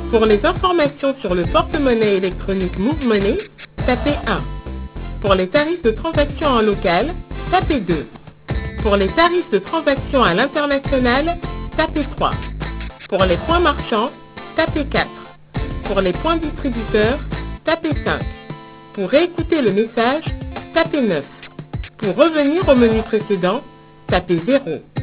Pour les informations sur le porte-monnaie électronique Move Money, tapez 1. Pour les tarifs de transaction en local, tapez 2. Pour les tarifs de transaction à l'international, tapez 3. Pour les points marchands, tapez 4. Pour les points distributeurs, tapez 5. Pour réécouter le message, tapez 9. Pour revenir au menu précédent, tapez 0.